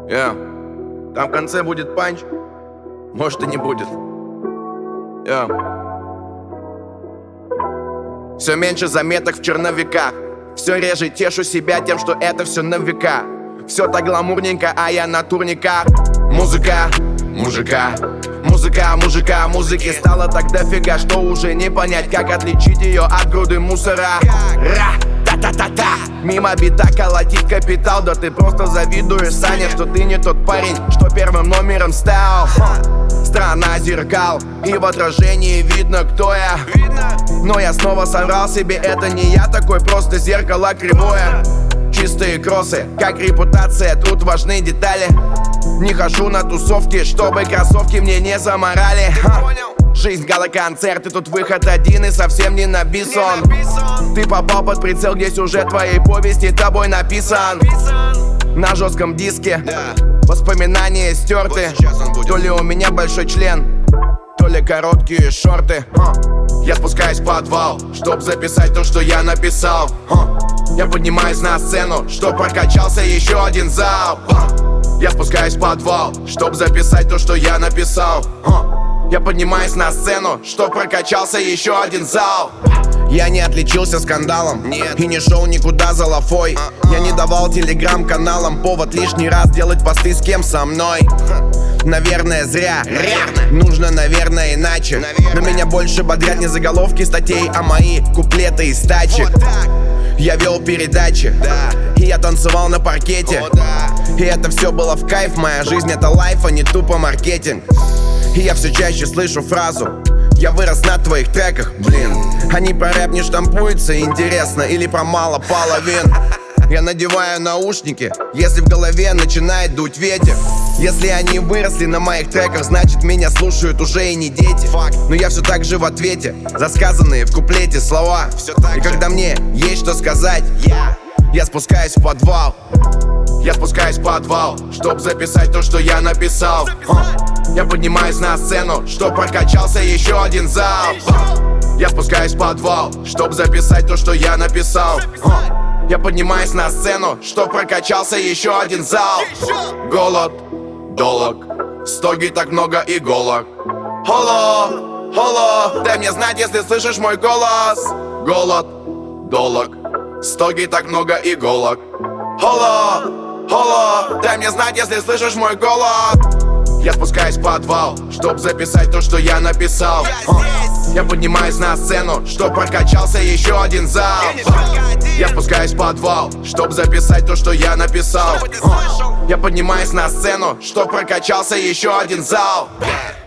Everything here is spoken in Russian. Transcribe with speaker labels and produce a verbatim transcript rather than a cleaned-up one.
Speaker 1: Yeah. Там в конце будет панч, может и не будет. Yeah. Все меньше заметок в черновиках. Все реже тешу себя тем, что это все на века. Все так гламурненько, а я на турниках. Музыка, мужика, музыка, мужика, музыки стало так дофига, что уже не понять, как отличить ее от груды мусора. Ра, та-та-та-та. Мимо бита колотить капитал. Да ты просто завидуешь, Саня, что ты не тот парень, что первым номером стал. Страна зеркал, и в отражении видно, кто я. Но я снова соврал себе, это не я такой, просто зеркало кривое. Чистые кроссы, как репутация, тут важны детали. Не хожу на тусовки, чтобы кроссовки мне не заморали. Ха. Жизнь, гала-концерты, тут выход один и совсем не на бисон. Ты попал под прицел, где сюжет твоей повести тобой написан. На жестком диске воспоминания стерты. То ли у меня большой член, то ли короткие шорты. Я спускаюсь в подвал, чтоб записать то, что я написал. Я поднимаюсь на сцену, чтоб прокачался еще один зал. Я спускаюсь в подвал, чтоб записать то, что я написал. Я поднимаюсь на сцену, чтоб прокачался еще один зал. Я не отличился скандалом, нет. И не шел никуда за лафой. Я не давал телеграм-каналам повод лишний раз делать посты с кем со мной. Наверное, зря, наверное. Нужно, наверное, иначе. наверное. Но меня больше бодрят не заголовки статей, а мои куплеты и стачи. Вот я вел передачи, да. И я танцевал на паркете. О, да. И это все было в кайф. Моя жизнь это лайф, а не тупо маркетинг. И я все чаще слышу фразу: я вырос на твоих треках, блин. Они про рэп не штампуются, интересно, или про мало половин. Я надеваю наушники, если в голове начинает дуть ветер. Если они выросли на моих треках, значит меня слушают уже и не дети. Но я все так же в ответе за сказанные в куплете слова. И когда мне есть что сказать, я спускаюсь в подвал. Я спускаюсь в подвал, чтоб записать то, что я написал. Я поднимаюсь на сцену, чтоб прокачался еще один зал. Я спускаюсь в подвал, чтоб записать то, что я написал. Я поднимаюсь на сцену, чтоб прокачался еще один зал. Голод, долог, в стоге так много иголок. Холо, холо, дай мне знать, если слышишь мой голос. Голод, долог, в стоге так много иголок. Холо, холо, дай мне знать, если слышишь мой голос. Я спускаюсь в подвал, чтоб записать то, что я написал. Я поднимаюсь на сцену, чтоб прокачался еще один зал. Я спускаюсь в подвал, чтоб записать то, что я написал. Я поднимаюсь на сцену, чтоб прокачался еще один зал.